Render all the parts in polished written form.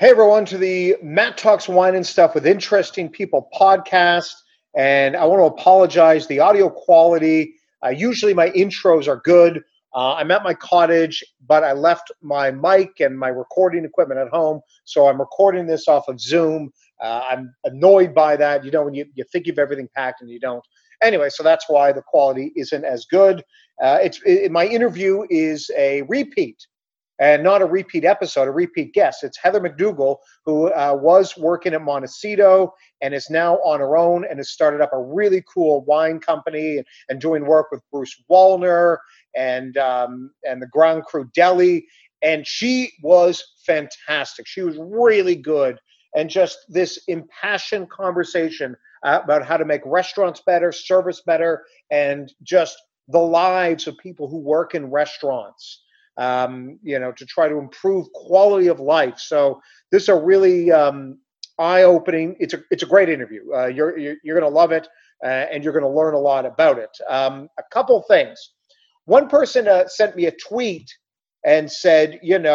Hey everyone, to the Matt Talks Wine and Stuff with Interesting People podcast. And I want to apologize. The audio quality, usually my intros are good. I'm at my cottage, but I left my mic and my recording equipment at home. So I'm recording this off of Zoom. I'm annoyed by that. You know, when you think you've everything packed and you don't. Anyway, so that's why the quality isn't as good. My interview is a repeat. And not a repeat episode, a repeat guest. It's Heather McDougall, who was working at Montecito and is now on her own and has started up a really cool wine company and doing work with Bruce Wallner and the Ground Crew Deli. And she was fantastic. She was really good. And just this impassioned conversation about how to make restaurants better, service better, and just the lives of people who work in restaurants. To try to improve quality of life. So this is a really eye-opening. It's a great interview. You're going to love it, and you're going to learn a lot about it. A couple things. One person sent me a tweet and said,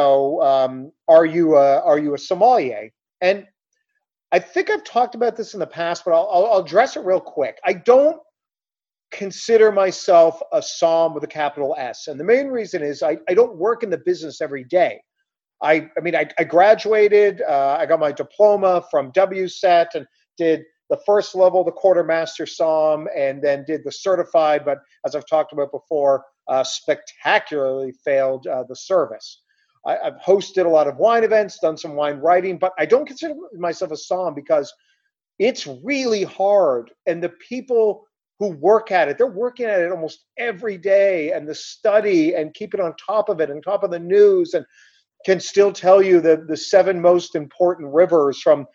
are you a sommelier? And I think I've talked about this in the past, but I'll address it real quick. I don't consider myself a somm with a capital S. And the main reason is I don't work in the business every day. I graduated, I got my diploma from WSET and did the first level, the quartermaster somm, and then did the certified, but as I've talked about before, spectacularly failed the service. I've hosted a lot of wine events, done some wine writing, but I don't consider myself a somm because it's really hard. And the people who work at it, they're working at it almost every day, and the study and keep it on top of it, on top of the news, and can still tell you the seven most important rivers from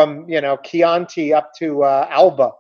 Chianti up to Alba.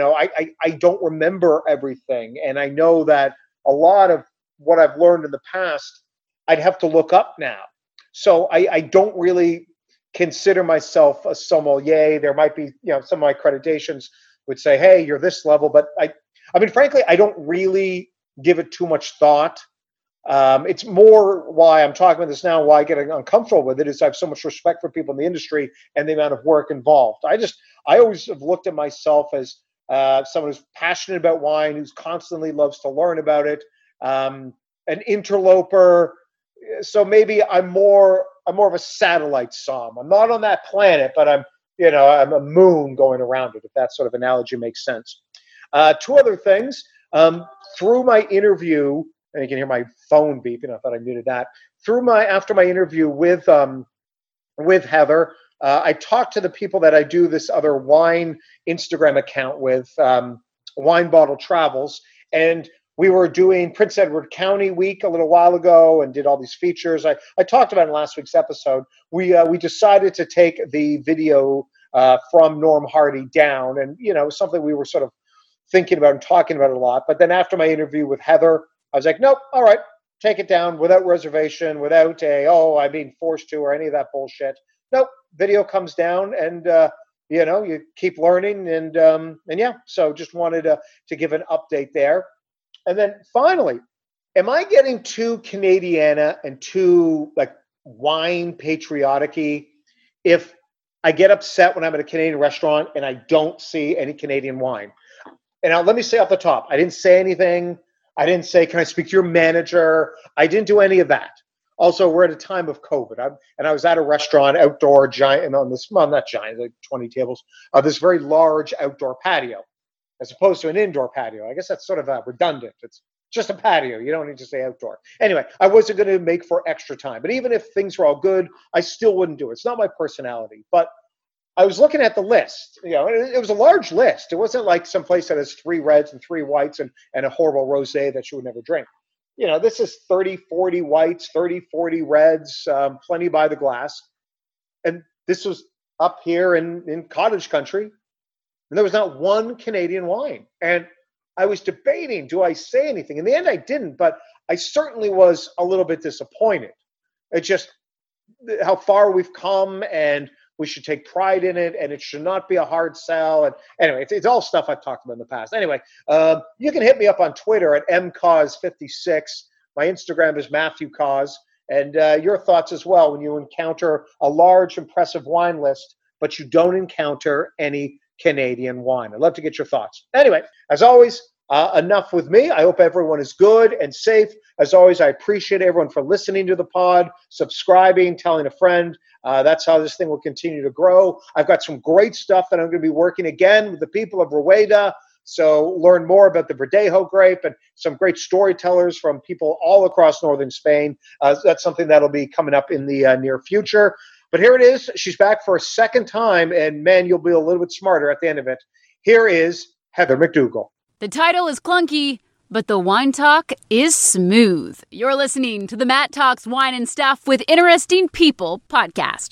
I don't remember everything, and I know that a lot of what I've learned in the past, I'd have to look up now. So I don't really consider myself a sommelier. There might be, some of my accreditations would say, hey, you're this level. But frankly, I don't really give it too much thought. It's more why I'm talking about this now, why I get uncomfortable with it is I have so much respect for people in the industry and the amount of work involved. I always have looked at myself as someone who's passionate about wine, who's constantly loves to learn about it, an interloper. So maybe I'm more of a satellite somm. I'm not on that planet, but I'm a moon going around it, if that sort of analogy makes sense. Two other things. Through my interview, and you can hear my phone beeping, I thought I muted that. After my interview with Heather, I talked to the people that I do this other wine Instagram account with, Wine Bottle Travels, and we were doing Prince Edward County Week a little while ago and did all these features. I talked about in last week's episode. We decided to take the video from Norm Hardy down, and something we were sort of thinking about and talking about a lot. But then after my interview with Heather, I was like, nope, all right, take it down without reservation, without I'm being forced to or any of that bullshit. Nope, video comes down, and you keep learning, and yeah. So just wanted to give an update there. And then finally, am I getting too Canadiana and too wine patriotic-y if I get upset when I'm at a Canadian restaurant and I don't see any Canadian wine? And now let me say off the top, I didn't say anything. I didn't say, can I speak to your manager? I didn't do any of that. Also, we're at a time of COVID. I was at a restaurant, outdoor, giant, on this, well, not giant, like 20 tables, this very large outdoor patio, as opposed to an indoor patio. I guess that's sort of redundant. It's just a patio. You don't need to say outdoor. Anyway, I wasn't going to make for extra time. But even if things were all good, I still wouldn't do it. It's not my personality. But I was looking at the list. It was a large list. It wasn't like some place that has 3 reds and 3 whites and a horrible rosé that you would never drink. This is 30, 40 whites, 30, 40 reds, plenty by the glass. And this was up here in cottage country. And there was not one Canadian wine. And I was debating, do I say anything? In the end, I didn't, but I certainly was a little bit disappointed. It's just how far we've come, and we should take pride in it, and it should not be a hard sell. And anyway, it's all stuff I've talked about in the past. Anyway, you can hit me up on Twitter at mcause56. My Instagram is Matthew Cause. and your thoughts as well when you encounter a large, impressive wine list, but you don't encounter any Canadian wine. I'd love to get your thoughts. Anyway, as always, enough with me. I hope everyone is good and safe. As always, I appreciate everyone for listening to the pod, subscribing, telling a friend. That's how this thing will continue to grow. I've got some great stuff that I'm going to be working again with the people of Rueda. So learn more about the Verdejo grape and some great storytellers from people all across northern Spain. That's something that'll be coming up in the near future. But here it is. She's back for a second time, and man, you'll be a little bit smarter at the end of it. Here is Heather McDougall. The title is clunky, but the wine talk is smooth. You're listening to the Matt Talks Wine and Stuff with Interesting People podcast.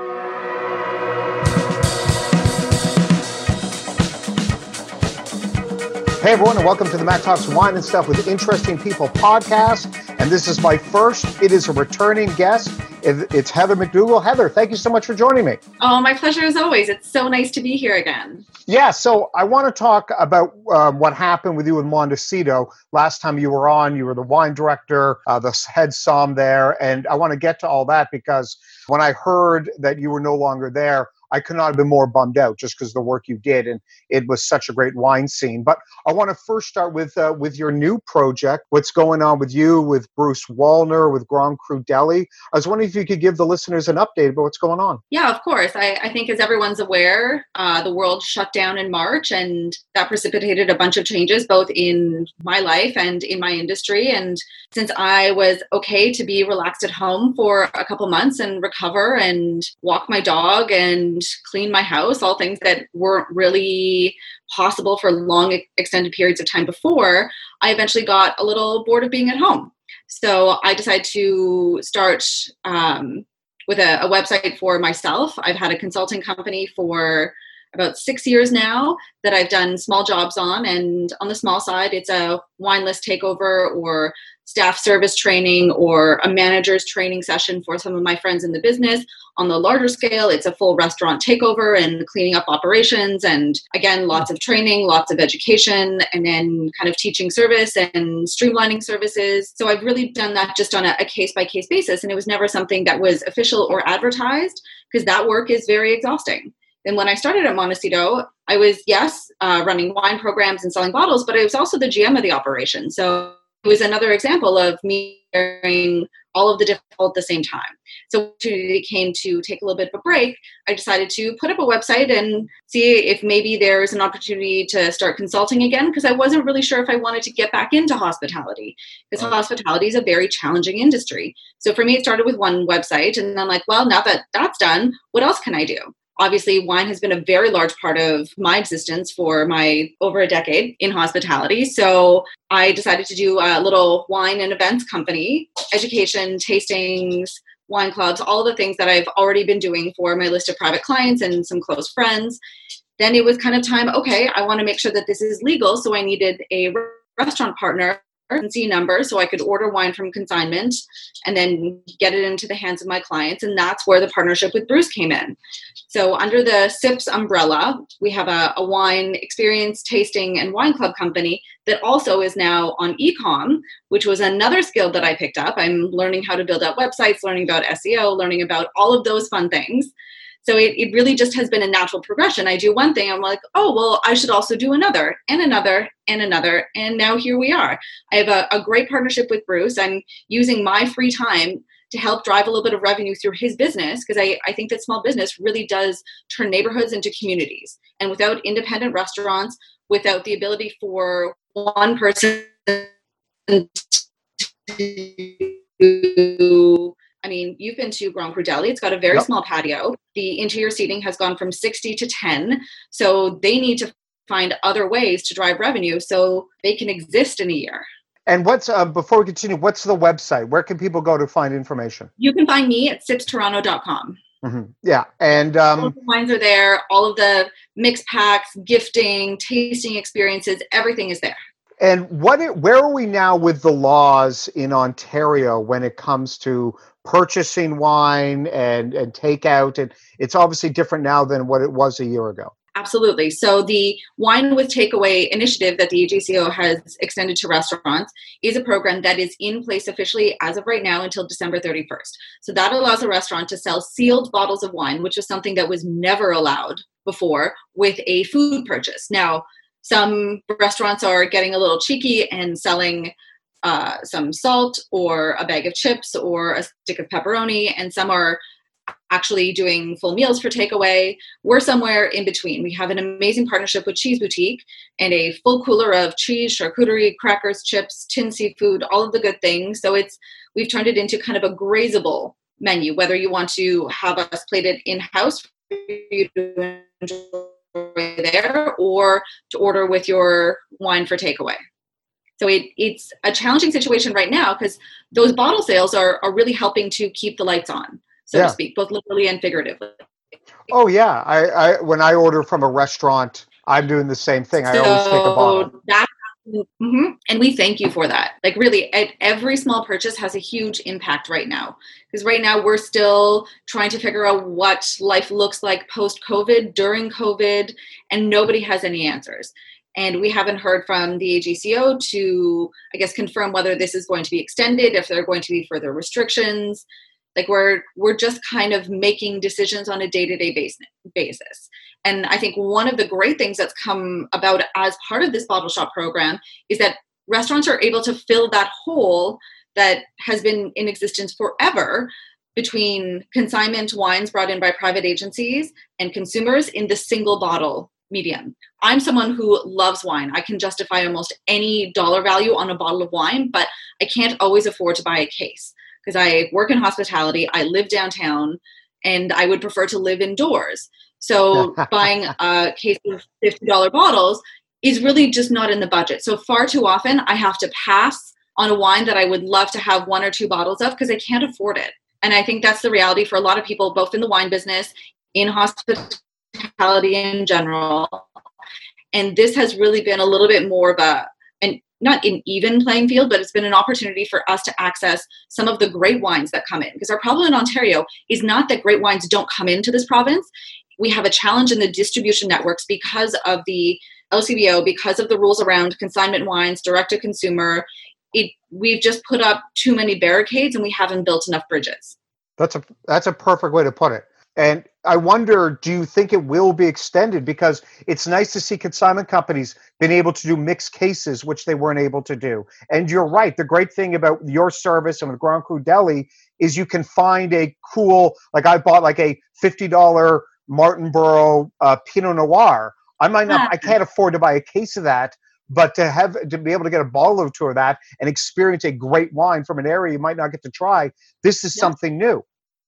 Hey everyone, and welcome to the Matt Talks Wine and Stuff with Interesting People podcast. And this is my first. It is a returning guest. It's Heather McDougall. Heather, thank you so much for joining me. Oh, my pleasure as always. It's so nice to be here again. Yeah, so I want to talk about what happened with you in Montecito. Last time you were on, you were the wine director, the head som there. And I want to get to all that because when I heard that you were no longer there, I could not have been more bummed out just because of the work you did, and it was such a great wine scene. But I want to first start with your new project, what's going on with you, with Bruce Wallner, with Grand Cru Deli. I was wondering if you could give the listeners an update about what's going on. Yeah, of course. I think as everyone's aware, the world shut down in March, and that precipitated a bunch of changes both in my life and in my industry. And since I was okay to be relaxed at home for a couple months and recover and walk my dog and clean my house, all things that weren't really possible for long extended periods of time before, I eventually got a little bored of being at home. So I decided to start with a website for myself. I've had a consulting company for about 6 years now that I've done small jobs on. And on the small side, it's a wine list takeover or staff service training or a manager's training session for some of my friends in the business. On the larger scale, it's a full restaurant takeover and cleaning up operations. And again, lots of training, lots of education, and then kind of teaching service and streamlining services. So I've really done that just on a case-by-case basis. And it was never something that was official or advertised because that work is very exhausting. And when I started at Montecito, I was, running wine programs and selling bottles, but I was also the GM of the operation. So it was another example of me wearing all of the difficult at the same time. So when the opportunity came to take a little bit of a break, I decided to put up a website and see if maybe there's an opportunity to start consulting again, because I wasn't really sure if I wanted to get back into hospitality, because hospitality is a very challenging industry. So for me, it started with one website, and I'm like, well, now that that's done, what else can I do? Obviously, wine has been a very large part of my existence for over a decade in hospitality. So I decided to do a little wine and events company, education, tastings, wine clubs, all the things that I've already been doing for my list of private clients and some close friends. Then it was kind of time, okay, I want to make sure that this is legal. So I needed a restaurant partner number so I could order wine from consignment and then get it into the hands of my clients. And that's where the partnership with Bruce came in. So under the SIPS umbrella, we have a wine experience, tasting, and wine club company that also is now on e-com, which was another skill that I picked up. I'm learning how to build out websites, learning about SEO, learning about all of those fun things. So it really just has been a natural progression. I do one thing, I'm like, oh, well, I should also do another and another and another. And now here we are. I have a great partnership with Bruce. I'm using my free time to help drive a little bit of revenue through his business, because I think that small business really does turn neighborhoods into communities. And without independent restaurants, without the ability for one person to you've been to Grand Cru Deli. It's got a very small patio. The interior seating has gone from 60 to 10. So they need to find other ways to drive revenue so they can exist in a year. And what's before we continue, what's the website? Where can people go to find information? You can find me at sipstoronto.com. Mm-hmm. Yeah. And all of the wines are there. All of the mix packs, gifting, tasting experiences, everything is there. And where are we now with the laws in Ontario when it comes to purchasing wine and takeout? And it's obviously different now than what it was a year ago. Absolutely. So the Wine with Takeaway initiative that the AGCO has extended to restaurants is a program that is in place officially as of right now until December 31st. So that allows a restaurant to sell sealed bottles of wine, which is something that was never allowed before, with a food purchase. Now, some restaurants are getting a little cheeky and selling some salt or a bag of chips or a stick of pepperoni, and some are actually doing full meals for takeaway. We're somewhere in between. We have an amazing partnership with Cheese Boutique and a full cooler of cheese, charcuterie, crackers, chips, tin seafood, all of the good things. So we've turned it into kind of a grazable menu, whether you want to have us plated in-house for you to enjoy there or to order with your wine for takeaway. So it's a challenging situation right now because those bottle sales are really helping to keep the lights on, so to speak, both literally and figuratively. Oh yeah, I when I order from a restaurant, I'm doing the same thing. I always take a bottle. And we thank you for that. Like really, every small purchase has a huge impact right now. Because right now we're still trying to figure out what life looks like post-COVID, during COVID, and nobody has any answers. And we haven't heard from the AGCO to, I guess, confirm whether this is going to be extended, if there are going to be further restrictions. Like we're just kind of making decisions on a day-to-day basis. And I think one of the great things that's come about as part of this bottle shop program is that restaurants are able to fill that hole that has been in existence forever between consignment wines brought in by private agencies and consumers in the single bottle medium. I'm someone who loves wine. I can justify almost any dollar value on a bottle of wine, but I can't always afford to buy a case because I work in hospitality, I live downtown, and I would prefer to live indoors. So buying a case of $50 bottles is really just not in the budget. So far too often, I have to pass on a wine that I would love to have 1 or 2 bottles of because I can't afford it. And I think that's the reality for a lot of people, both in the wine business, in hospitality in general. And this has really been a little bit more of not an even playing field, but it's been an opportunity for us to access some of the great wines that come in. Because our problem in Ontario is not that great wines don't come into this province. We have a challenge in the distribution networks because of the LCBO, because of the rules around consignment wines, direct to consumer. We've just put up too many barricades and we haven't built enough bridges. That's a perfect way to put it. And I wonder, do you think it will be extended? Because it's nice to see consignment companies been able to do mixed cases, which they weren't able to do. And you're right. The great thing about your service and with Grand Cru Deli is you can find a cool, like I bought like a $50 Martinborough Pinot Noir. I can't afford to buy a case of that, but to be able to get a bottle or two of that and experience a great wine from an area you might not get to try, this is something new.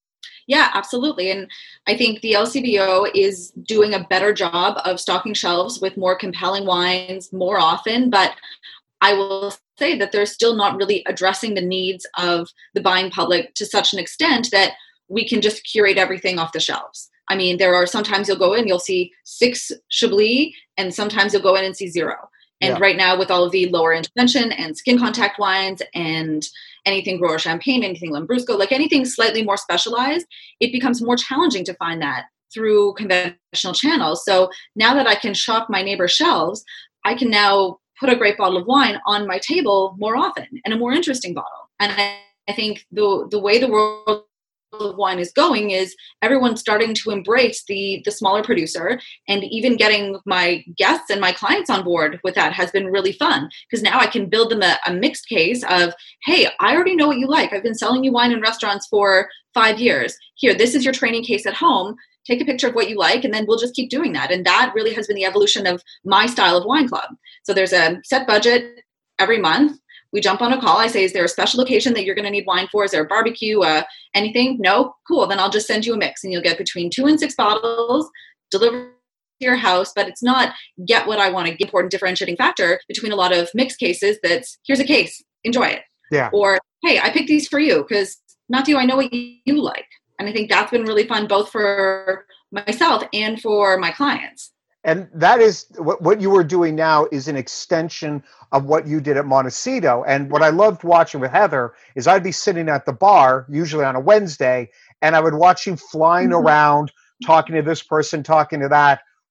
Yeah, absolutely. And I think the LCBO is doing a better job of stocking shelves with more compelling wines more often. But I will say that they're still not really addressing the needs of the buying public to such an extent that we can just curate everything off the shelves. I mean, there are sometimes you'll go in, you'll see 6 Chablis, and sometimes you'll go in and see 0. And right now with all of the lower intervention and skin contact wines and anything Grower Champagne, anything Lambrusco, like anything slightly more specialized, it becomes more challenging to find that through conventional channels. So now that I can shop my neighbor's shelves, I can now put a great bottle of wine on my table more often and a more interesting bottle. And I think the way the world of wine is going is everyone's starting to embrace the smaller producer, and even getting my guests and my clients on board with that has been really fun because now I can build them a mixed case of, hey, I already know what you like. I've been selling you wine in restaurants for 5 years. Here, this is your training case at home. Take a picture of what you like, and then we'll just keep doing that. And that really has been the evolution of my style of wine club. So there's a set budget every month. We jump on a call. I say, is there a special occasion that you're going to need wine for? Is there a barbecue? Anything? No? Cool. Then I'll just send you a mix and you'll get between 2 and 6 bottles delivered to your house. But it's not get what I want. An important differentiating factor between a lot of mixed cases that's here's a case, enjoy it. Yeah. Or, hey, I picked these for you because Matthew, I know what you like. And I think that's been really fun both for myself and for my clients. And that is what you were doing now is an extension of what you did at Montecito. And what I loved watching with Heather is I'd be sitting at the bar, usually on a Wednesday, and I would watch you flying around, talking to this person, talking to that,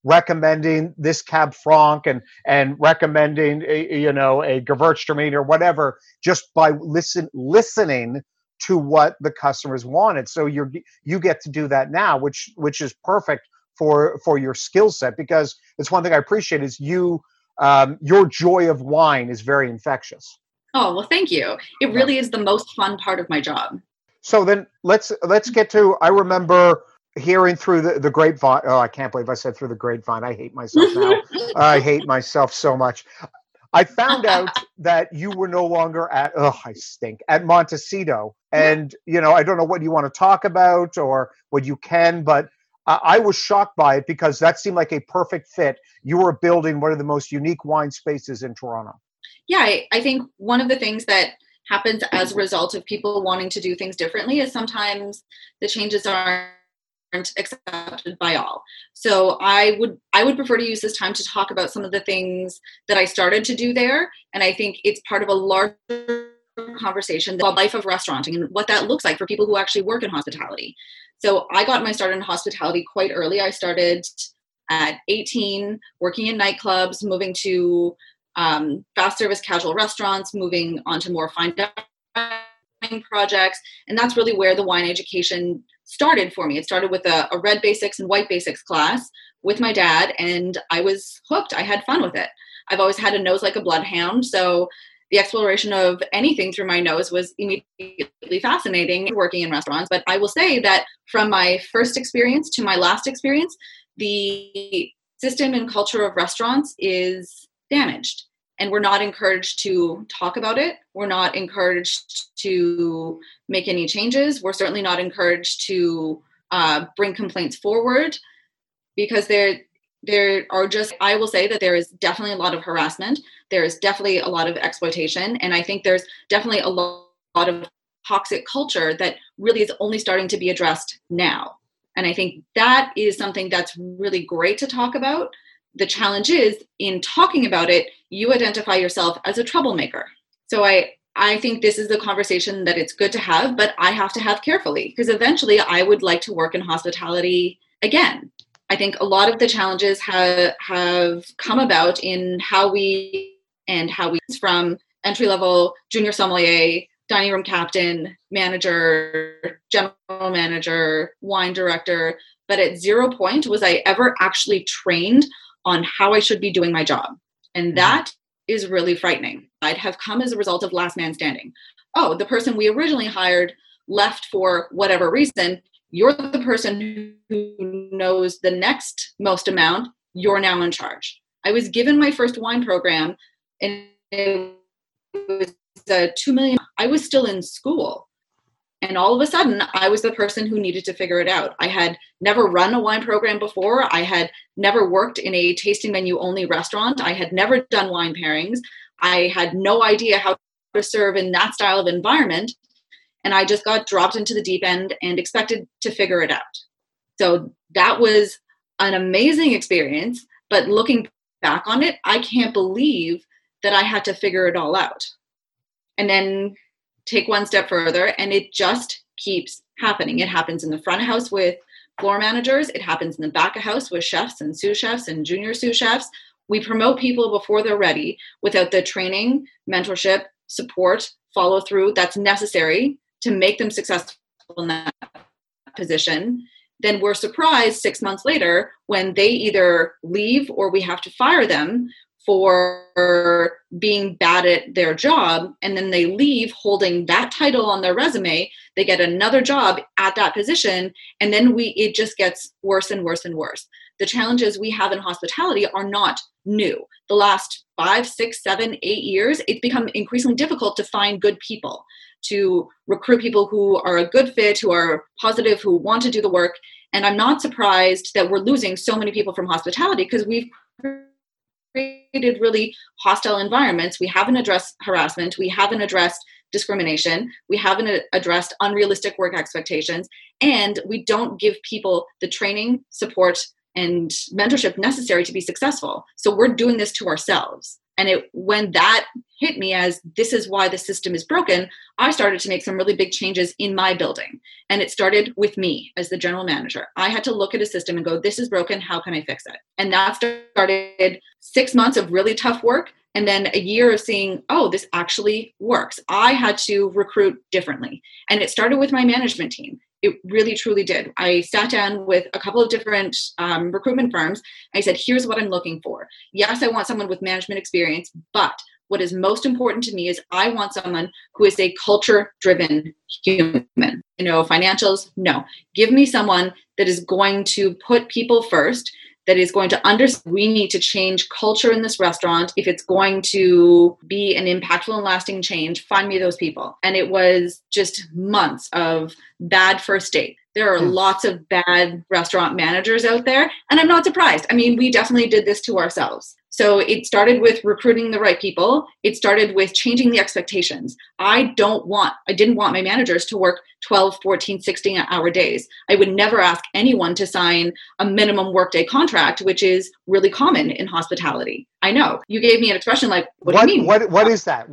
recommending this Cab Franc and recommending a Gewürztraminer or whatever, just by listening to what the customers wanted. So you get to do that now, which is perfect for your skill set, because it's one thing I appreciate is your joy of wine is very infectious. Oh, well, thank you. It really is the most fun part of my job. So then let's get to, I remember hearing through the grapevine. Oh, I can't believe I said through the grapevine. I hate myself now. I hate myself so much. I found out that you were no longer at Montecito. And, I don't know what you want to talk about or what you can, but I was shocked by it because that seemed like a perfect fit. You were building one of the most unique wine spaces in Toronto. Yeah, I think one of the things that happens as a result of people wanting to do things differently is sometimes the changes aren't accepted by all. So I would prefer to use this time to talk about some of the things that I started to do there. And I think it's part of a larger conversation about life of restauranting and what that looks like for people who actually work in hospitality. So I got my start in hospitality quite early. I started at 18, working in nightclubs, moving to fast service casual restaurants, moving on to more fine dining projects. And that's really where the wine education started for me. It started with a red basics and white basics class with my dad, and I was hooked. I had fun with it. I've always had a nose like a bloodhound. So the exploration of anything through my nose was immediately fascinating working in restaurants. But I will say that from my first experience to my last experience, the system and culture of restaurants is damaged. And we're not encouraged to talk about it. We're not encouraged to make any changes. We're certainly not encouraged to bring complaints forward, because there are just, I will say that there is definitely a lot of harassment. There is definitely a lot of exploitation. And I think there's definitely a lot of toxic culture that really is only starting to be addressed now. And I think that is something that's really great to talk about. The challenge is, in talking about it, you identify yourself as a troublemaker. So I think this is a conversation that it's good to have, but I have to have carefully, because eventually I would like to work in hospitality again. I think a lot of the challenges have come about in how we from entry-level junior sommelier, dining room captain, manager, general manager, wine director, but at 0 point was I ever actually trained on how I should be doing my job. And that is really frightening. I'd have come as a result of last man standing. Oh, the person we originally hired left for whatever reason. You're the person who knows the next most amount. You're now in charge. I was given my first wine program, and it was $2 million. I was still in school. And all of a sudden, I was the person who needed to figure it out. I had never run a wine program before. I had never worked in a tasting menu only restaurant. I had never done wine pairings. I had no idea how to serve in that style of environment. And I just got dropped into the deep end and expected to figure it out. So that was an amazing experience. But looking back on it, I can't believe that I had to figure it all out. And then take one step further, and it just keeps happening. It happens in the front of house with floor managers. It happens in the back of house with chefs and sous chefs and junior sous chefs. We promote people before they're ready without the training, mentorship, support, follow through that's necessary to make them successful in that position. Then we're surprised 6 months later when they either leave or we have to fire them for being bad at their job, and then they leave holding that title on their resume. They get another job at that position, and then it just gets worse and worse and worse. The challenges we have in hospitality are not new. The last 5, 6, 7, 8 years, it's become increasingly difficult to find good people, to recruit people who are a good fit, who are positive, who want to do the work. And I'm not surprised that we're losing so many people from hospitality, because we've created really hostile environments. We haven't addressed harassment. We haven't addressed discrimination. We haven't addressed unrealistic work expectations. And we don't give people the training, support, and mentorship necessary to be successful. So we're doing this to ourselves. And when that hit me as this is why the system is broken, I started to make some really big changes in my building. And it started with me as the general manager. I had to look at a system and go, this is broken. How can I fix it? And that started 6 months of really tough work. And then a year of seeing, oh, this actually works. I had to recruit differently. And it started with my management team. It really, truly did. I sat down with a couple of different recruitment firms. I said, here's what I'm looking for. Yes, I want someone with management experience, but what is most important to me is I want someone who is a culture-driven human. Financials, no. Give me someone that is going to put people first, that is going to understand we need to change culture in this restaurant. If it's going to be an impactful and lasting change, find me those people. And it was just months of bad first date. There are lots of bad restaurant managers out there, and I'm not surprised. I mean, we definitely did this to ourselves. So it started with recruiting the right people. It started with changing the expectations. I didn't want my managers to work 12, 14, 16-hour days. I would never ask anyone to sign a minimum workday contract, which is really common in hospitality. I know. You gave me an expression like, what do you mean? What is that?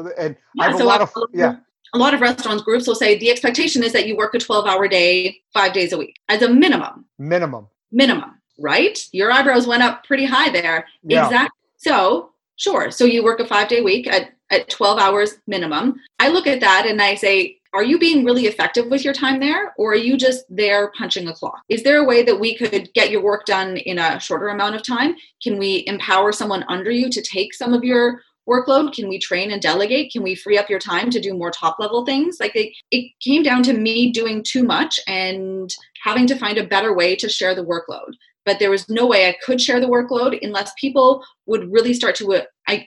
A lot of restaurants groups will say the expectation is that you work a 12-hour day, 5 days a week as a minimum. Minimum, right? Your eyebrows went up pretty high there. Yeah. Exactly. So, sure. So you work a 5-day week at 12 hours minimum. I look at that and I say, are you being really effective with your time there? Or are you just there punching a clock? Is there a way that we could get your work done in a shorter amount of time? Can we empower someone under you to take some of your workload? Can we train and delegate? Can we free up your time to do more top level things? Like it came down to me doing too much and having to find a better way to share the workload. But there was no way I could share the workload unless people would really start to,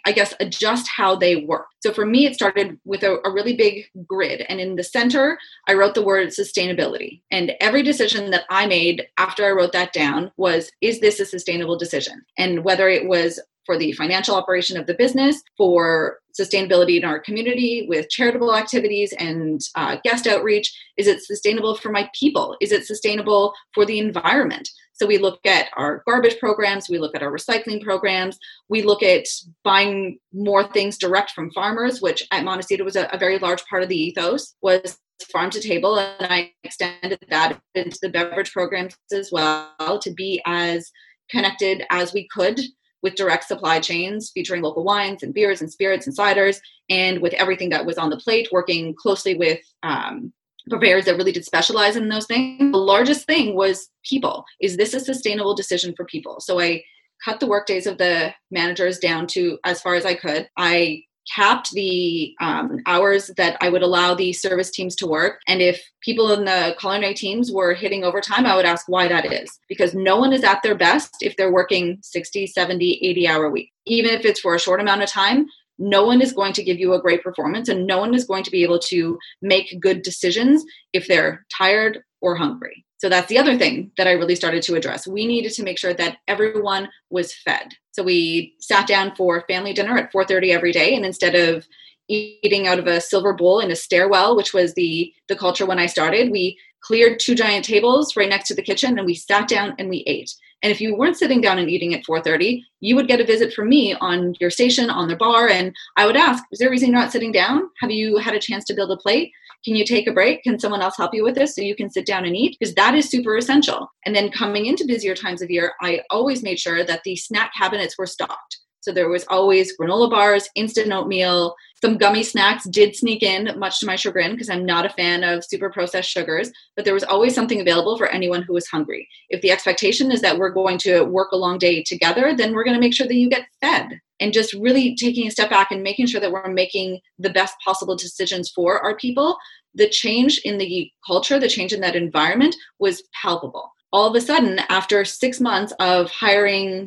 adjust how they work. So for me, it started with a really big grid. And in the center, I wrote the word sustainability. And every decision that I made after I wrote that down was, is this a sustainable decision? And whether it was for the financial operation of the business, for sustainability in our community with charitable activities and guest outreach, is it sustainable for my people? Is it sustainable for the environment? So we look at our garbage programs, we look at our recycling programs, we look at buying more things direct from farmers, which at Montecito was a very large part of the ethos, was farm to table. And I extended that into the beverage programs as well to be as connected as we could with direct supply chains featuring local wines and beers and spirits and ciders, and with everything that was on the plate, working closely with purveyors that really did specialize in those things. The largest thing was people. Is this a sustainable decision for people? So I cut the work days of the managers down to as far as I could. I capped the hours that I would allow the service teams to work. And if people in the culinary teams were hitting overtime, I would ask why that is. Because no one is at their best if they're working 60, 70, 80-hour week. Even if it's for a short amount of time, no one is going to give you a great performance and no one is going to be able to make good decisions if they're tired or hungry. So that's the other thing that I really started to address. We needed to make sure that everyone was fed. So we sat down for family dinner at 4:30 every day. And instead of eating out of a silver bowl in a stairwell, which was the culture when I started, we cleared 2 giant tables right next to the kitchen and we sat down and we ate. And if you weren't sitting down and eating at 4:30, you would get a visit from me on your station, on the bar. And I would ask, is there a reason you're not sitting down? Have you had a chance to build a plate? Can you take a break? Can someone else help you with this so you can sit down and eat? Because that is super essential. And then coming into busier times of year, I always made sure that the snack cabinets were stocked. So there was always granola bars, instant oatmeal, some gummy snacks did sneak in, much to my chagrin, because I'm not a fan of super processed sugars, but there was always something available for anyone who was hungry. If the expectation is that we're going to work a long day together, then we're going to make sure that you get fed. And just really taking a step back and making sure that we're making the best possible decisions for our people. The change in the culture, the change in that environment was palpable. All of a sudden, after 6 months of hiring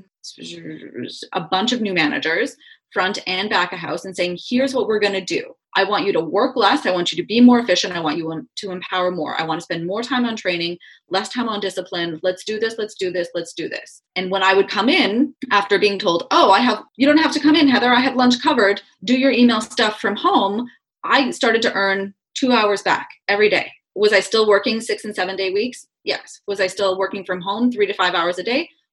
a bunch of new managers, front and back of house, and saying, here's what we're going to do. I want you to work less. I want you to be more efficient. I want you to empower more. I want to spend more time on training, less time on discipline. Let's do this. Let's do this. Let's do this. And when I would come in after being told, you don't have to come in, Heather, I have lunch covered. Do your email stuff from home. I started to earn 2 hours back every day. Was I still working 6 and 7 day weeks? Yes. Was I still working from home 3 to 5 hours a day?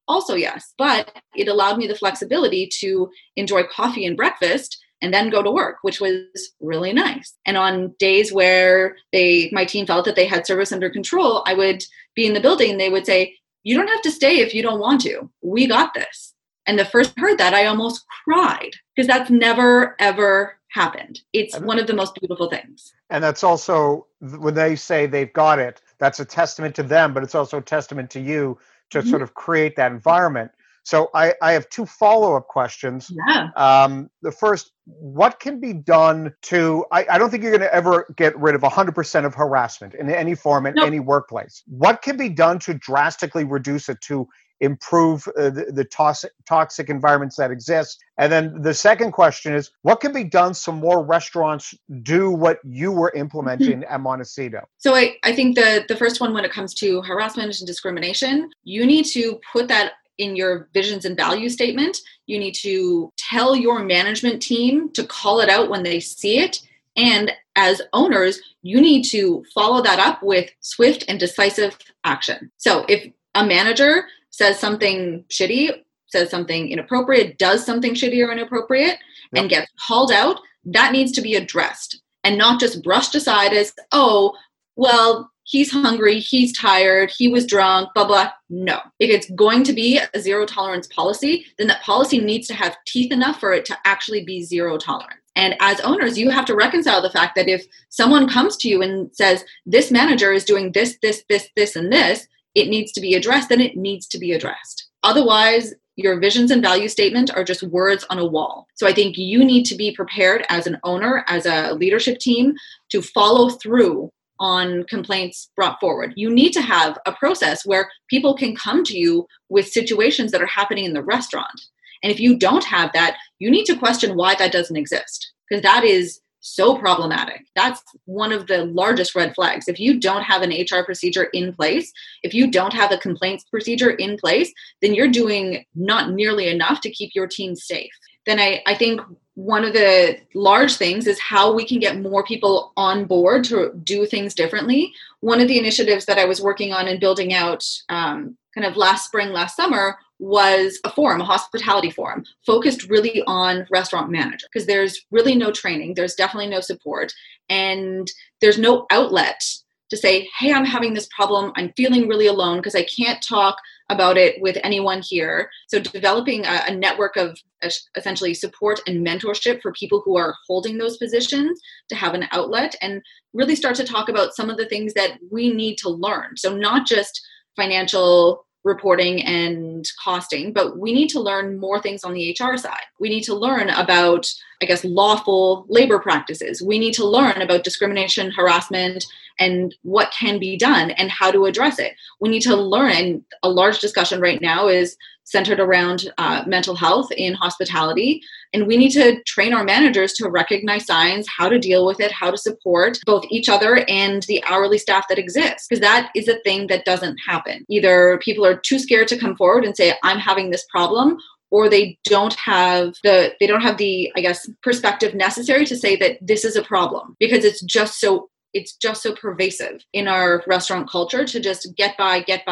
Also, yes. But it allowed me the flexibility to enjoy coffee and breakfast and then go to work, which was really nice. And on days where my team felt that they had service under control, I would be in the building and they would say, you don't have to stay if you don't want to. We got this. And the first I heard that, I almost cried because that's never, ever happened. It's one of the most beautiful things. And that's also, when they say they've got it, that's a testament to them, but it's also a testament to you to sort of create that environment. So I have two follow-up questions. Yeah. The first, what can be done to, I don't think you're going to ever get rid of 100% of harassment in any form in any workplace. What can be done to drastically reduce it to improve the toxic environments that exist? And then the second question is, what can be done so more restaurants do what you were implementing at Montecito? So I think the first one, when it comes to harassment and discrimination, you need to put that in your visions and value statement. You need to tell your management team to call it out when they see it. And as owners, you need to follow that up with swift and decisive action. So if a manager says something shitty, says something inappropriate, does something shitty or inappropriate, and gets called out, that needs to be addressed and not just brushed aside as, oh, well, he's hungry, he's tired, he was drunk, blah, blah. No. If it's going to be a zero tolerance policy, then that policy needs to have teeth enough for it to actually be zero tolerance. And as owners, you have to reconcile the fact that if someone comes to you and says, this manager is doing this, and this, it needs to be addressed, then it needs to be addressed. Otherwise, your visions and value statement are just words on a wall. So I think you need to be prepared as an owner, as a leadership team, to follow through on complaints brought forward. You need to have a process where people can come to you with situations that are happening in the restaurant. And if you don't have that, you need to question why that doesn't exist, because that is so problematic. That's one of the largest red flags. If you don't have an HR procedure in place, if you don't have a complaints procedure in place, then you're doing not nearly enough to keep your team safe. Then I think one of the large things is how we can get more people on board to do things differently. One of the initiatives that I was working on and building out kind of last spring, last summer, was a forum, a hospitality forum, focused really on restaurant manager, because there's really no training, there's definitely no support, and there's no outlet to say, hey, I'm having this problem, I'm feeling really alone because I can't talk about it with anyone here. So developing a network of essentially support and mentorship for people who are holding those positions to have an outlet and really start to talk about some of the things that we need to learn. So not just financial reporting and costing, but we need to learn more things on the HR side. We need to learn about, I guess, lawful labor practices. We need to learn about discrimination, harassment, and what can be done and how to address it. We need to learn, and a large discussion right now is centered around mental health in hospitality. And we need to train our managers to recognize signs, how to deal with it, how to support both each other and the hourly staff that exists. Because that is a thing that doesn't happen. Either people are too scared to come forward and say, I'm having this problem, or they don't have the, I guess, perspective necessary to say that this is a problem, because it's just so pervasive in our restaurant culture to just get by. Get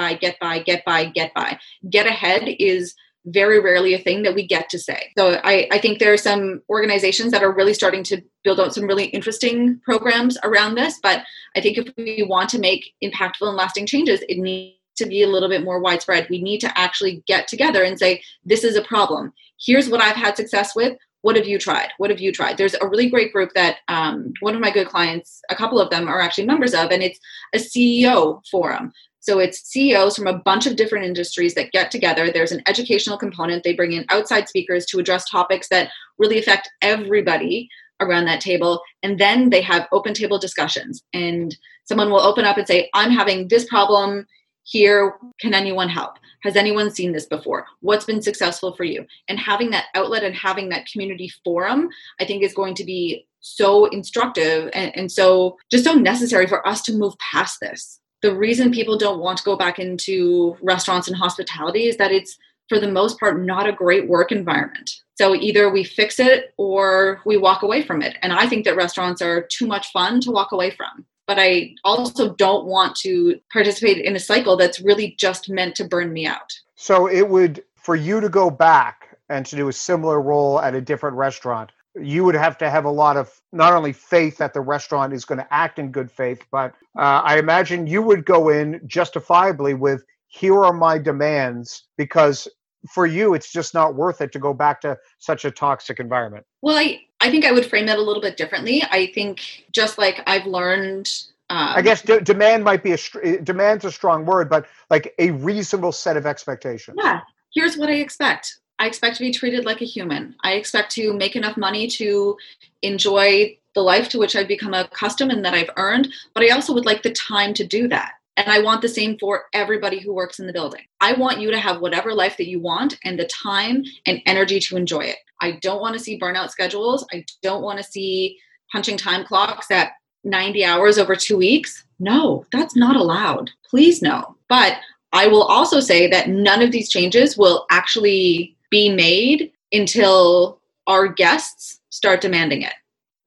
ahead is very rarely a thing that we get to say. So I think there are some organizations that are really starting to build out some really interesting programs around this. But I think if we want to make impactful and lasting changes, it needs to be a little bit more widespread. We need to actually get together and say, this is a problem. Here's what I've had success with. What have you tried? What have you tried? There's a really great group that one of my good clients, a couple of them are actually members of, and it's a CEO forum. So it's CEOs from a bunch of different industries that get together. There's an educational component. They bring in outside speakers to address topics that really affect everybody around that table. And then they have open table discussions. And someone will open up and say, I'm having this problem here. Can anyone help? Has anyone seen this before? What's been successful for you? And having that outlet and having that community forum, I think, is going to be so instructive and so just so necessary for us to move past this. The reason people don't want to go back into restaurants and hospitality is that it's, for the most part, not a great work environment. So either we fix it or we walk away from it. And I think that restaurants are too much fun to walk away from. but I also don't want to participate in a cycle that's really just meant to burn me out. So it would, for you to go back and to do a similar role at a different restaurant, you would have to have a lot of not only faith that the restaurant is going to act in good faith, but I imagine you would go in justifiably with, here are my demands, because for you, it's just not worth it to go back to such a toxic environment. Well, I think I would frame it a little bit differently. I think just like I've learned... I guess demand might be demand's a strong word, but like a reasonable set of expectations. Yeah. Here's what I expect. I expect to be treated like a human. I expect to make enough money to enjoy the life to which I've become accustomed and that I've earned, but I also would like the time to do that. And I want the same for everybody who works in the building. I want you to have whatever life that you want and the time and energy to enjoy it. I don't want to see burnout schedules. I don't want to see punching time clocks at 90 hours over 2 weeks. No, that's not allowed. Please no. But I will also say that none of these changes will actually be made until our guests start demanding it,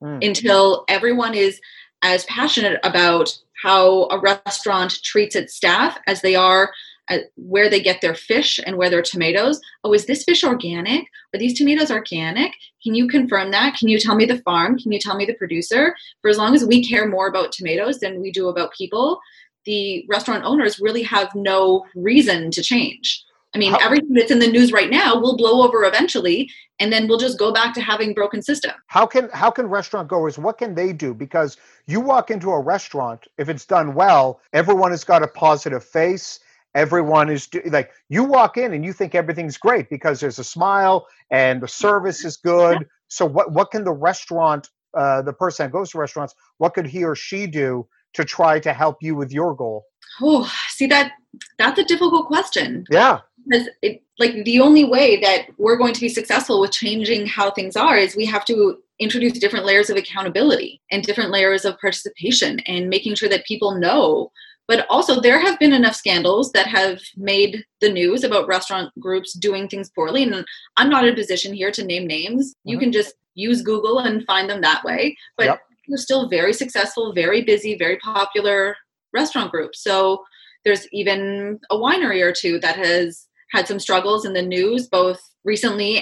until everyone is as passionate about how a restaurant treats its staff as they are where they get their fish and where their tomatoes. Oh, is this fish organic? Are these tomatoes organic? Can you confirm that? Can you tell me the farm? Can you tell me the producer? For as long as we care more about tomatoes than we do about people, the restaurant owners really have no reason to change. I mean, everything that's in the news right now will blow over eventually, and then we'll just go back to having broken system. How can restaurant goers, what can they do? Because you walk into a restaurant, if it's done well, everyone has got a positive face. Everyone is like, you walk in and you think everything's great because there's a smile and the service is good. Yeah. So what can the restaurant, the person that goes to restaurants, what could he or she do to try to help you with your goal? Oh, see, that's a difficult question. Yeah. Because the only way that we're going to be successful with changing how things are is we have to introduce different layers of accountability and different layers of participation and making sure that people know. But also there have been enough scandals that have made the news about restaurant groups doing things poorly. And I'm not in a position here to name names. Mm-hmm. You can just use Google and find them that way. But They're still very successful, very busy, very popular restaurant groups. So there's even a winery or two that has had some struggles in the news, both recently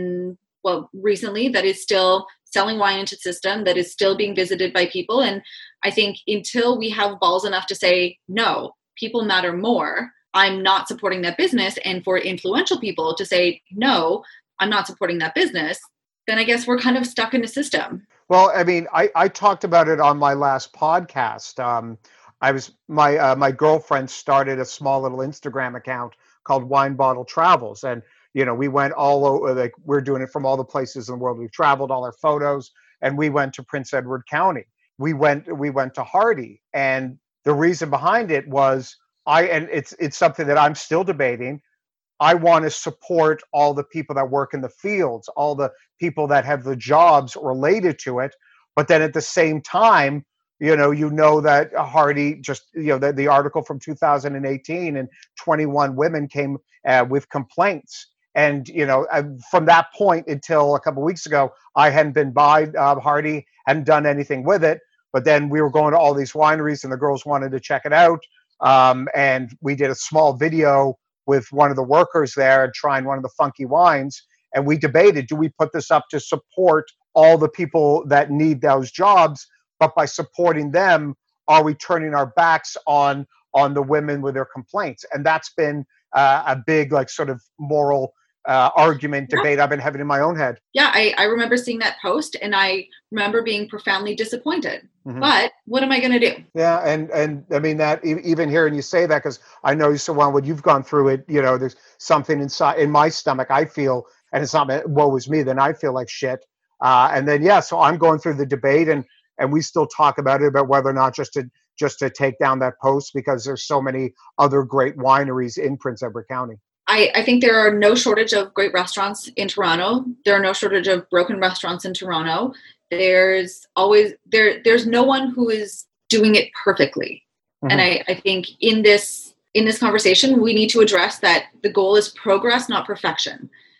that is still selling wine into the system, that is still being visited by people. And I think until we have balls enough to say, no, people matter more, I'm not supporting that business, and for influential people to say, no, I'm not supporting that business, then I guess we're kind of stuck in a system. Well, I mean, I talked about it on my last podcast. My girlfriend started a small little Instagram account called Wine Bottle Travels. And, we went all over, like we're doing it from all the places in the world we've traveled, all our photos. And we went to Prince Edward County. We went to Hardy. And the reason behind it was it's something that I'm still debating. I want to support all the people that work in the fields, all the people that have the jobs related to it. But then at the same time, that Hardy just, the article from 2018 and 21 women came with complaints. And, from that point until a couple of weeks ago, I hadn't been by Hardy, hadn't done anything with it. But then we were going to all these wineries and the girls wanted to check it out. And we did a small video with one of the workers there trying one of the funky wines. And we debated, do we put this up to support all the people that need those jobs? But by supporting them, are we turning our backs on the women with their complaints? And that's been a big, sort of moral argument, debate I've been having in my own head. Yeah, I remember seeing that post and I remember being profoundly disappointed. Mm-hmm. But what am I going to do? Yeah, and I mean that even hearing you say that, because I know you so well, when you've gone through it, there's something inside in my stomach, I feel, and it's not woe is me, then I feel like shit. And then, so I'm going through the debate and we still talk about it, about whether or not just to take down that post, because there's so many other great wineries in Prince Edward County. I think there are no shortage of great restaurants in Toronto. There are no shortage of broken restaurants in Toronto. There's always there's no one who is doing it perfectly. Mm-hmm. And I think in this conversation, we need to address that the goal is progress, not perfection.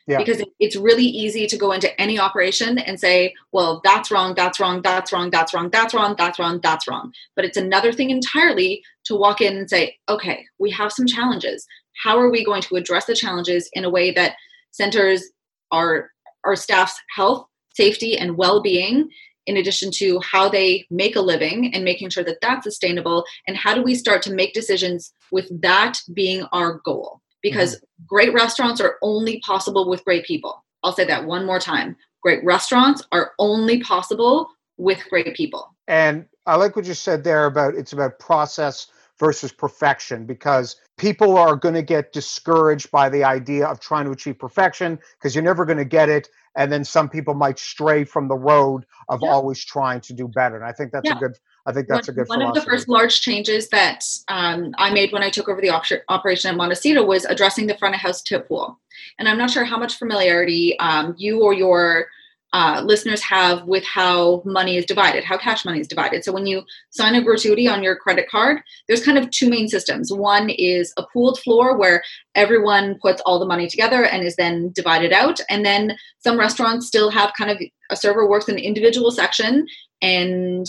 Yeah. Because it's really easy to go into any operation and say, well, that's wrong, that's wrong, that's wrong, that's wrong, that's wrong, that's wrong, that's wrong. But it's another thing entirely to walk in and say, okay, we have some challenges. How are we going to address the challenges in a way that centers our staff's health, safety, and well-being, in addition to how they make a living and making sure that that's sustainable? And how do we start to make decisions with that being our goal? Because great restaurants are only possible with great people. I'll say that one more time. Great restaurants are only possible with great people. And I like what you said there about it's about process versus perfection, because people are going to get discouraged by the idea of trying to achieve perfection because you're never going to get it. And then some people might stray from the road of always trying to do better. And I think that's a good philosophy. One of the first large changes that I made when I took over the operation at Montecito was addressing the front of house tip pool. And I'm not sure how much familiarity you or your listeners have with how money is divided, how cash money is divided. So when you sign a gratuity on your credit card, there's kind of two main systems. One is a pooled floor where everyone puts all the money together and is then divided out. And then some restaurants still have kind of a server works in an individual section and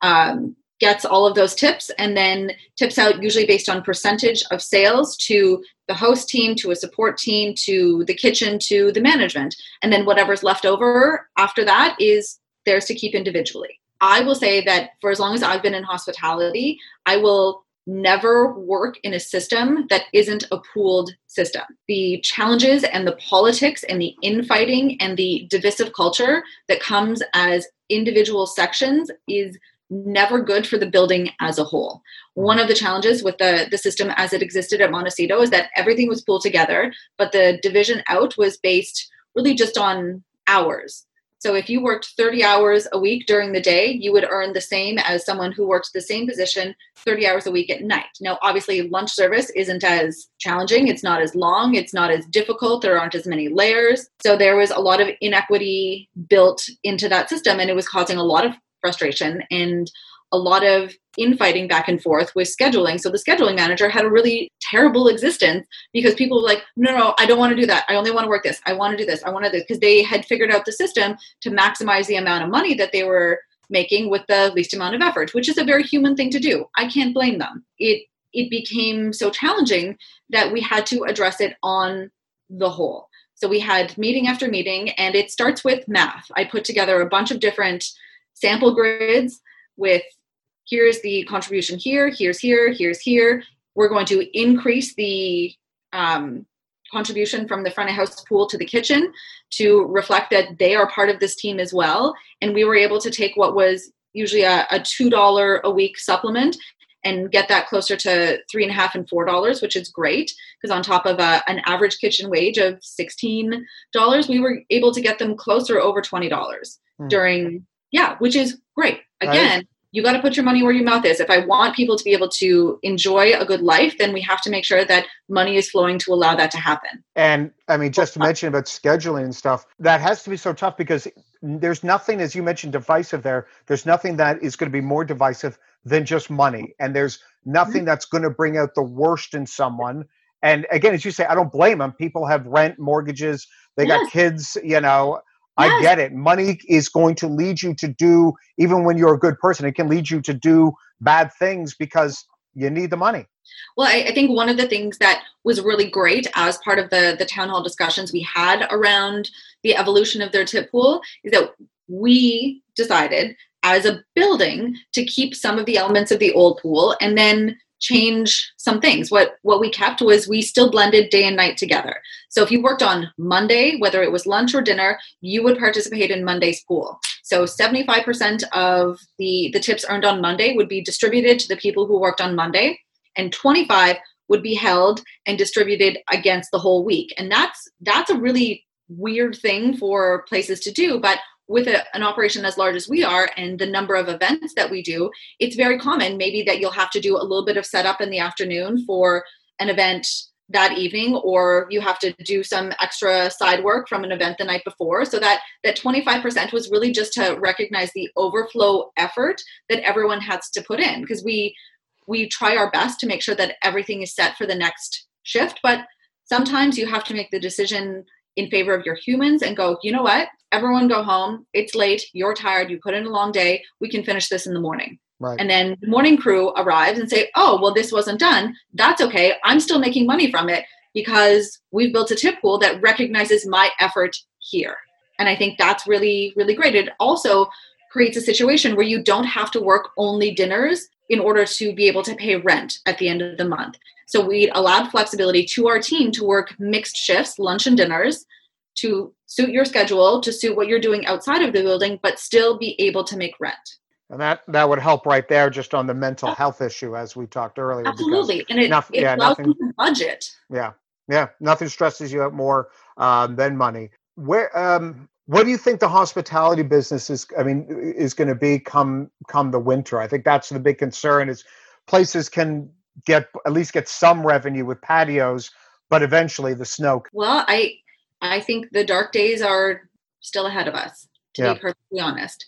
gets all of those tips and then tips out usually based on percentage of sales to the host team, to a support team, to the kitchen, to the management. And then whatever's left over after that is theirs to keep individually. I will say that for as long as I've been in hospitality, I will never work in a system that isn't a pooled system. The challenges and the politics and the infighting and the divisive culture that comes as individual sections is never good for the building as a whole. One of the challenges with the system as it existed at Montecito is that everything was pulled together, but the division out was based really just on hours. So if you worked 30 hours a week during the day, you would earn the same as someone who worked the same position 30 hours a week at night. Now, obviously, lunch service isn't as challenging. It's not as long. It's not as difficult. There aren't as many layers. So there was a lot of inequity built into that system, and it was causing a lot of frustration and a lot of infighting back and forth with scheduling. So the scheduling manager had a really terrible existence because people were like, no, I don't want to do that. I only want to work this. I want to do this. I want to do this, because they had figured out the system to maximize the amount of money that they were making with the least amount of effort, which is a very human thing to do. I can't blame them. It became so challenging that we had to address it on the whole. So we had meeting after meeting, and it starts with math. I put together a bunch of different sample grids with here's the contribution here, here's here, here's here. We're going to increase the contribution from the front of house pool to the kitchen to reflect that they are part of this team as well. And we were able to take what was usually a $2 a week supplement and get that closer to $3.50 and $4, which is great, because on top of an average kitchen wage of $16, we were able to get them closer over $20 during. Yeah, which is great. Again, you got to put your money where your mouth is. If I want people to be able to enjoy a good life, then we have to make sure that money is flowing to allow that to happen. And I mean, just to mention about scheduling and stuff, that has to be so tough because there's nothing, as you mentioned, divisive there. There's nothing that is going to be more divisive than just money. And there's nothing that's going to bring out the worst in someone. And again, as you say, I don't blame them. People have rent, mortgages, they got kids, I get it. Money is going to lead you to do, even when you're a good person, it can lead you to do bad things because you need the money. Well, I think one of the things that was really great as part of the town hall discussions we had around the evolution of their tip pool is that we decided as a building to keep some of the elements of the old pool and then change some things. What we kept was we still blended day and night together. So if you worked on Monday, whether it was lunch or dinner, you would participate in Monday's pool. So 75% of the tips earned on Monday would be distributed to the people who worked on Monday, and 25 would be held and distributed against the whole week. And that's a really weird thing for places to do, but with an operation as large as we are and the number of events that we do, it's very common maybe that you'll have to do a little bit of setup in the afternoon for an event that evening, or you have to do some extra side work from an event the night before. So that 25% was really just to recognize the overflow effort that everyone has to put in, because we try our best to make sure that everything is set for the next shift. But sometimes you have to make the decision in favor of your humans and go, you know what? Everyone go home. It's late. You're tired. You put in a long day. We can finish this in the morning. Right. And then the morning crew arrives and say, oh, well, this wasn't done. That's okay. I'm still making money from it because we've built a tip pool that recognizes my effort here. And I think that's really, really great. It also creates a situation where you don't have to work only dinners in order to be able to pay rent at the end of the month. So we allowed flexibility to our team to work mixed shifts, lunch and dinners, to suit your schedule, to suit what you're doing outside of the building, but still be able to make rent. And that would help right there just on the mental health issue, as we talked earlier. Absolutely. And it allows you to budget. Yeah. Yeah. Nothing stresses you out more than money. What do you think the hospitality business is going to be come the winter? I think that's the big concern is places can at least get some revenue with patios, but eventually the snow. Well, I think the dark days are still ahead of us, to be perfectly honest.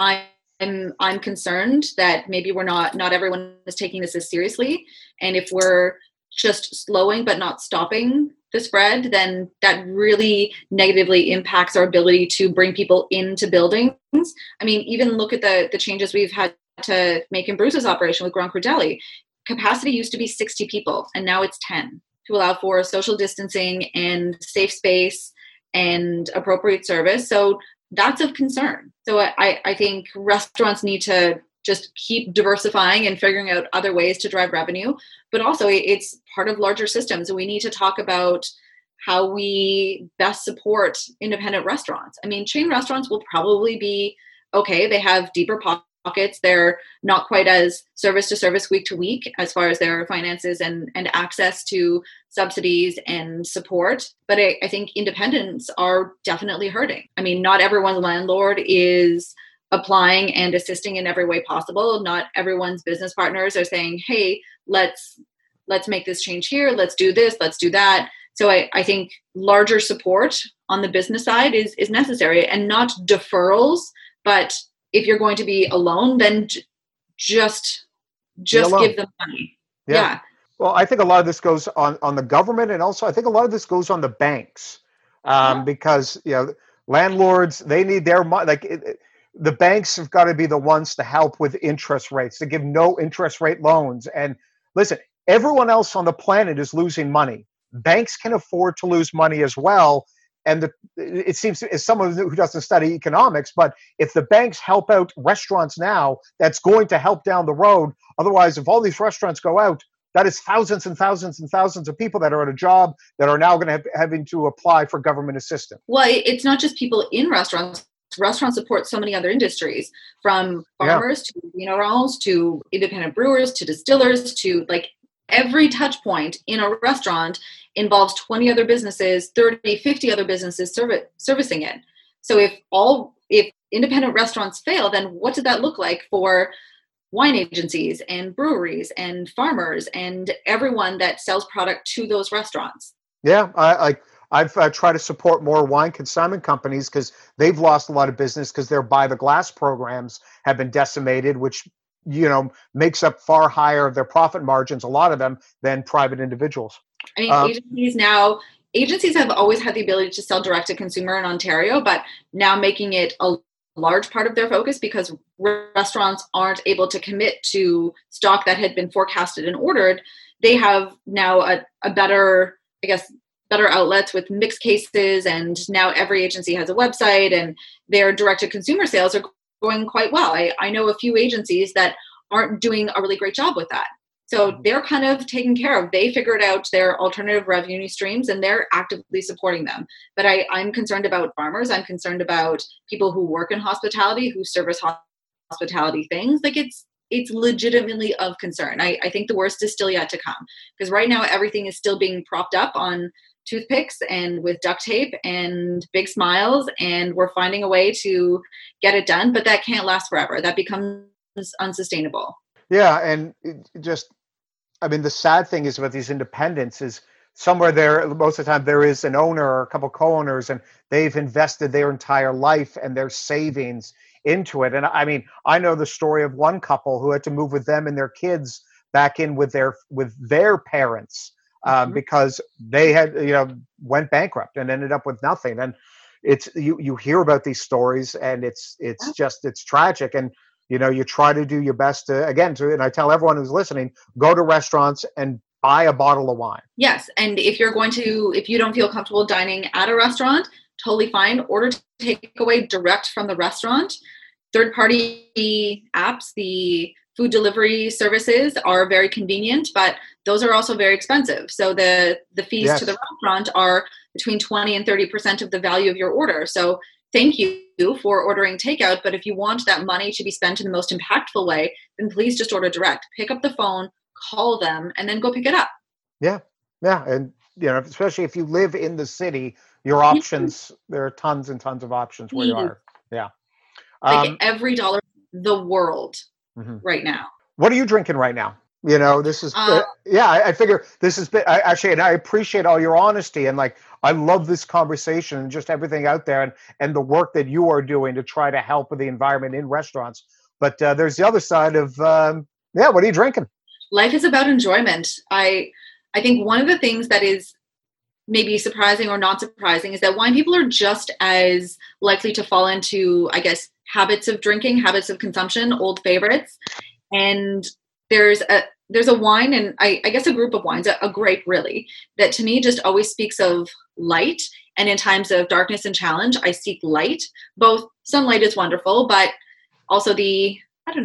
I'm concerned that maybe not everyone is taking this as seriously. And if we're just slowing but not stopping the spread, then that really negatively impacts our ability to bring people into buildings. I mean, even look at the changes we've had to make in Bruce's operation with Grand Cru Deli. Capacity used to be 60 people, and now it's 10 to allow for social distancing and safe space and appropriate service. So that's of concern. So I think restaurants need to just keep diversifying and figuring out other ways to drive revenue. But also it's part of larger systems. And we need to talk about how we best support independent restaurants. I mean, chain restaurants will probably be okay. They have deeper pockets. They're not quite as service to service, week to week, as far as their finances and access to subsidies and support. But I think independents are definitely hurting. I mean, not everyone's landlord is applying and assisting in every way possible. Not everyone's business partners are saying, hey, let's make this change here. Let's do this. Let's do that. So I think larger support on the business side is necessary, and not deferrals. But if you're going to be alone, then just give them money. Yeah. Well, I think a lot of this goes on the government, and also I think a lot of this goes on the banks because landlords, they need their money. The banks have got to be the ones to help with interest rates, to give no interest rate loans. And listen, everyone else on the planet is losing money. Banks can afford to lose money as well. And it seems, as someone who doesn't study economics, but if the banks help out restaurants now, that's going to help down the road. Otherwise, if all these restaurants go out, that is thousands and thousands and thousands of people that are at a job that are now going to having to apply for government assistance. Well, it's not just people in restaurants. Restaurants support so many other industries, from farmers to restaurants to independent brewers to distillers to every touch point in a restaurant involves 20 other businesses, 30, 50 other businesses servicing it. So if independent restaurants fail, then what did that look like for wine agencies and breweries and farmers and everyone that sells product to those restaurants? Yeah, I've tried to support more wine consignment companies because they've lost a lot of business because their buy the glass programs have been decimated, which makes up far higher of their profit margins, a lot of them, than private individuals. I mean, agencies have always had the ability to sell direct to consumer in Ontario, but now making it a large part of their focus because restaurants aren't able to commit to stock that had been forecasted and ordered. They have now a better outlets with mixed cases, and now every agency has a website, and their direct to consumer sales are going quite well. I know a few agencies that aren't doing a really great job with that. So they're kind of taken care of. They figured out their alternative revenue streams and they're actively supporting them. But I'm concerned about farmers. I'm concerned about people who work in hospitality, who service hospitality things. It's legitimately of concern. I think the worst is still yet to come, because right now everything is still being propped up on toothpicks and with duct tape and big smiles, and we're finding a way to get it done, but that can't last forever. That becomes unsustainable. Yeah, and the sad thing is about these independents is somewhere there, most of the time there is an owner or a couple co-owners, and they've invested their entire life and their savings into it. And I know the story of one couple who had to move with them and their kids back in with their parents because they had, went bankrupt and ended up with nothing. And it's, you hear about these stories, and it's tragic. And, you try to do your best to, and I tell everyone who's listening, go to restaurants and buy a bottle of wine. Yes. And if you don't feel comfortable dining at a restaurant, totally fine. Order takeaway direct from the restaurant. Third-party apps, the food delivery services are very convenient, but those are also very expensive. So the fees to the restaurant are between 20 and 30% of the value of your order. So thank you for ordering takeout. But if you want that money to be spent in the most impactful way, then please just order direct. Pick up the phone, call them, and then go pick it up. Yeah. Yeah. And, especially if you live in the city, your options, there are tons and tons of options where you are. Yeah. Every dollar in the world right now. What are you drinking right now? This is, I figure this has been, and I appreciate all your honesty, and I love this conversation and just everything out there, and the work that you are doing to try to help with the environment in restaurants. But there's the other side of, what are you drinking? Life is about enjoyment. I think one of the things that is maybe surprising or not surprising is that wine people are just as likely to fall into, I guess, habits of drinking, habits of consumption, old favorites. And there's a wine, and I guess a group of wines, a grape really, that to me just always speaks of light. And in times of darkness and challenge, I seek light. Both sunlight is wonderful, but also the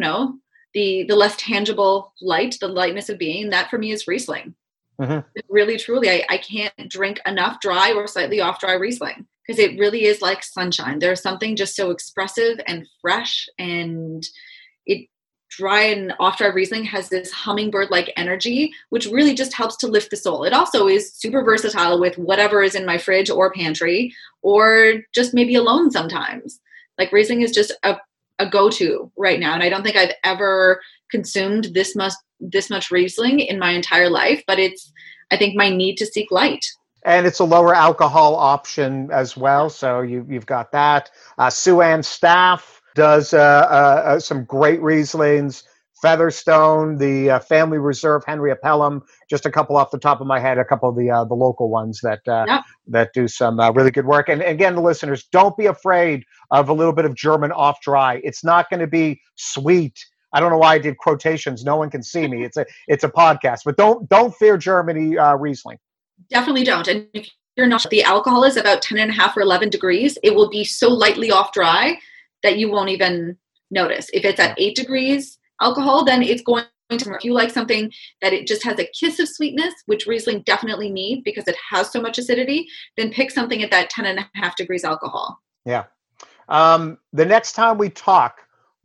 less tangible light, the lightness of being, that for me is Riesling. Really, truly, I can't drink enough dry or slightly off dry Riesling, because it really is like sunshine. There's something just so expressive and fresh, and it dry and off dry Riesling has this hummingbird-like energy, which really just helps to lift the soul. It also is super versatile with whatever is in my fridge or pantry, or just maybe alone sometimes. Like Riesling is just a go-to right now. And I don't think I've ever consumed this much Riesling in my entire life, but it's, I think, my need to seek light. And it's a lower alcohol option as well. So you've got that. Sue-Ann Staff does some great Rieslings. Featherstone, the Family Reserve, Henry Appellum, just a couple off the top of my head, a couple of the local ones that do some really good work. And again, the listeners, don't be afraid of a little bit of German off dry. It's not going to be sweet. I don't know why I did quotations. No one can see me. It's a podcast, but don't fear Germany Riesling. Definitely don't. And if you're not, the alcohol is about 10.5 or 11 degrees. It will be so lightly off dry that you won't even notice. If it's at 8 degrees alcohol, then it's going to, if you like something that it just has a kiss of sweetness, which Riesling definitely needs because it has so much acidity, then pick something at that 10.5 degrees alcohol. Yeah. The next time we talk,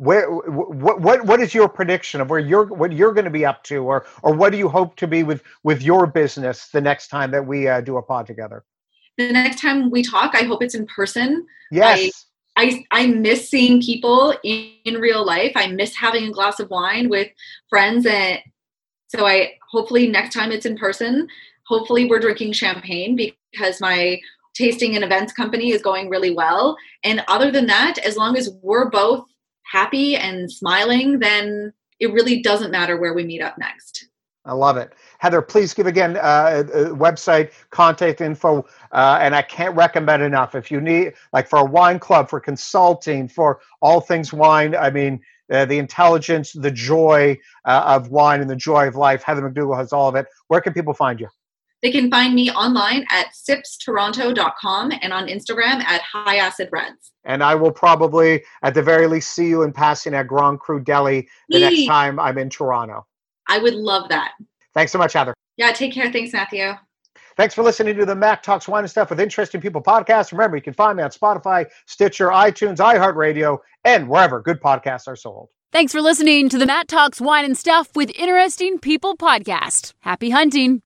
what is your prediction of what you're going to be up to, or what do you hope to be with your business the next time that we do a pod together? The next time we talk, I hope it's in person. Yes. I miss seeing people in real life. I miss having a glass of wine with friends. And so hopefully next time it's in person, hopefully we're drinking champagne, because my tasting and events company is going really well. And other than that, as long as we're both happy and smiling, then it really doesn't matter where we meet up next. I love it. Heather, please give again website, contact info, and I can't recommend enough. If you need, like for a wine club, for consulting, for all things wine, I mean, the intelligence, the joy of wine and the joy of life, Heather McDougall has all of it. Where can people find you? They can find me online at sipstoronto.com and on Instagram at High Acid Reds. And I will probably, at the very least, see you in passing at Grand Cru Deli the next time I'm in Toronto. I would love that. Thanks so much, Heather. Yeah, take care. Thanks, Matthew. Thanks for listening to the Matt Talks Wine and Stuff with Interesting People podcast. Remember, you can find me on Spotify, Stitcher, iTunes, iHeartRadio, and wherever good podcasts are sold. Thanks for listening to the Matt Talks Wine and Stuff with Interesting People podcast. Happy hunting.